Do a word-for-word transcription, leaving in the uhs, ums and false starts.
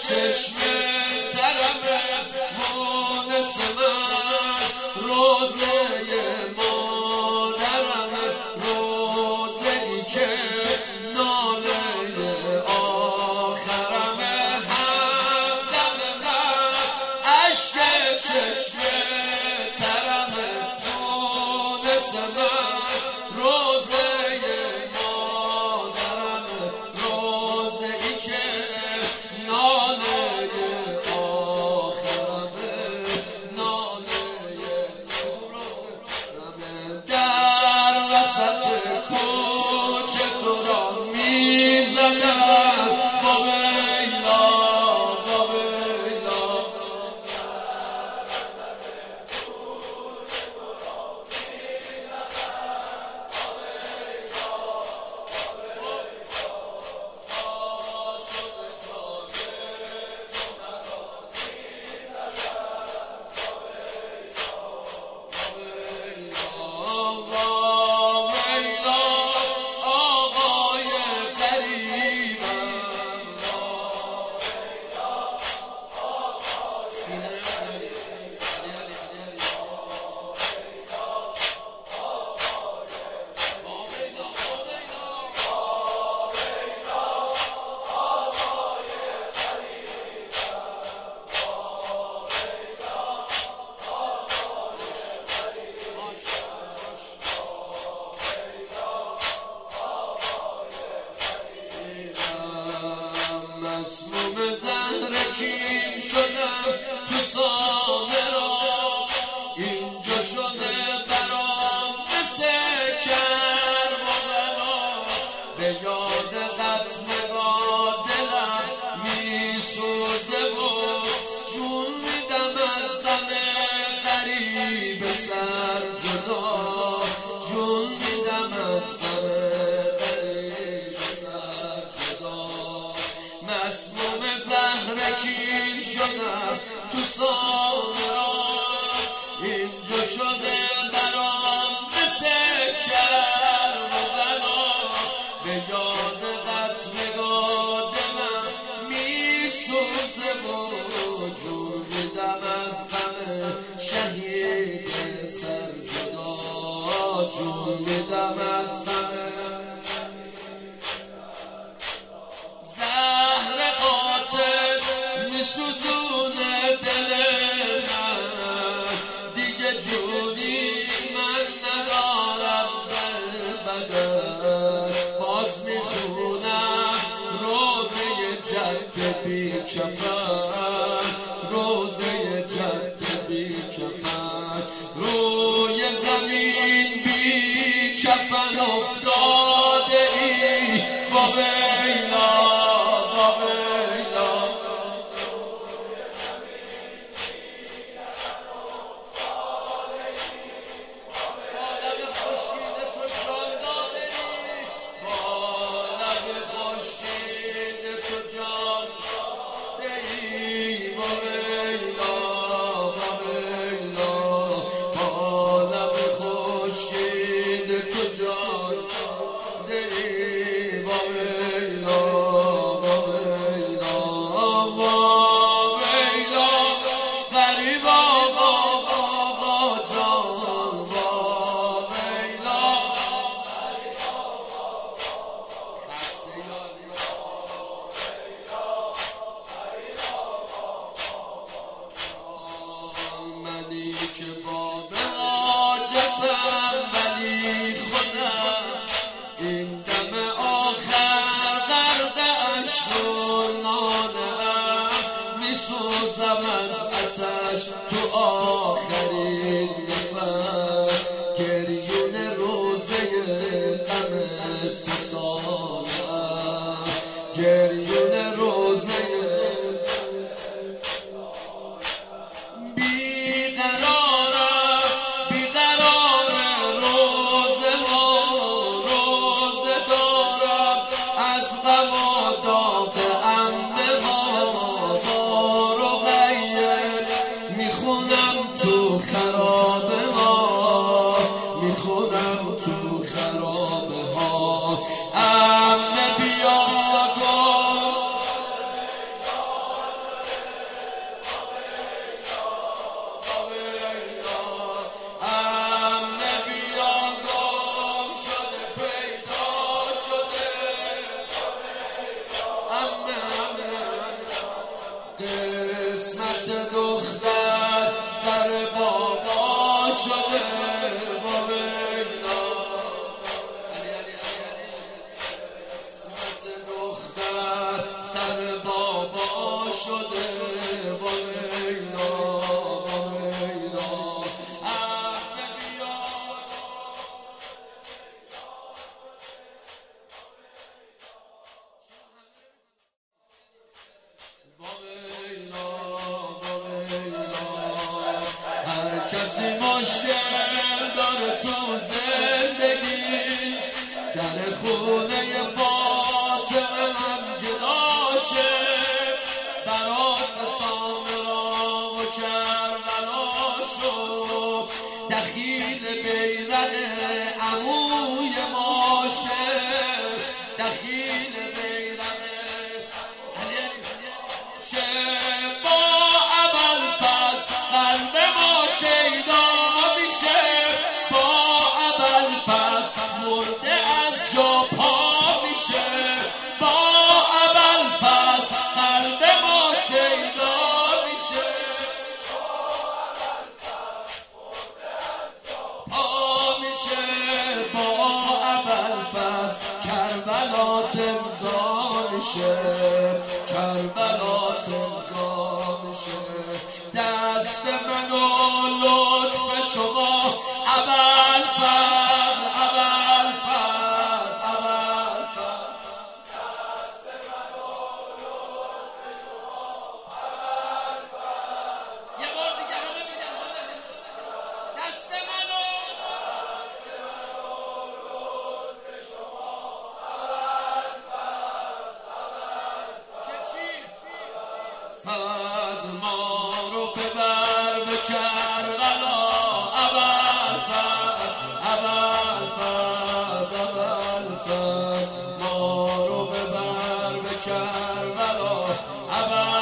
چشم طرف مونس من روزه مادرم روزه ای که ناله آخرم همدم من عشق چشم طرف مونس من روزه مادرم روزه ای که ناله آخرم ناله در وسط کوچه تو را میزدم با بیلا با بیلا مسموم زهرکین شدم تو سامه را اینجا شده برام مثل کربلا به یاد قتل با دلم میسوزه و جون میدم از غم غریب سر جدا جون میدم از غم غریب سر جدا مسموم زهرکین شدم تو سامه را اینجا شده برام مثل کربلا به یاد قتلگاه دلم میسوزه و جون میدم از غم شهید سر جدا جون میدم از غم سوزونه دل من دیگه جونی من ندارم در بدن باز میخونم روزه جد بی کفن روزه جد بی کفن روی زمین بی کفن افتاده ای با بیلا با بیلا که با به حاجتم ولی خودم این دم آخر غرق اشک و ناله‌ام میسوزم از آتش تو آخرین نفس گریون روزه غم سه ساله‌ام گریون روزه شده با ویلا اسمت دختر سر بابا شده با ویلا با ویلا اهل بیار با ویلا با ویلا هر کسی مشکل داره تو زندگی در خونه فاطمه هم گلاشه برات سامرا و کربلا شد دخیل بیرن عموی ماشه دخیل بیرن شه با ابوالفضل قلب ما شیدا میشه با ابوالفضل مرده از جا پا میشه با ابوالفضل قلب ما شیدا میشه پا میشه با ابوالفضل کربلات امضا میشه کربلات امضا میشه دست منو لطف شما ابوالفضل ابوالفضل ابوالفضل دست منو لطف شما ابوالفضل یه بار دیگه همه بگن دست منو دست منو لطف شما فضل ما رو ببر به کربلا ابوالفضل ابوالفضل ابوالفضل ما رو ببر به کربلا ابوالفضل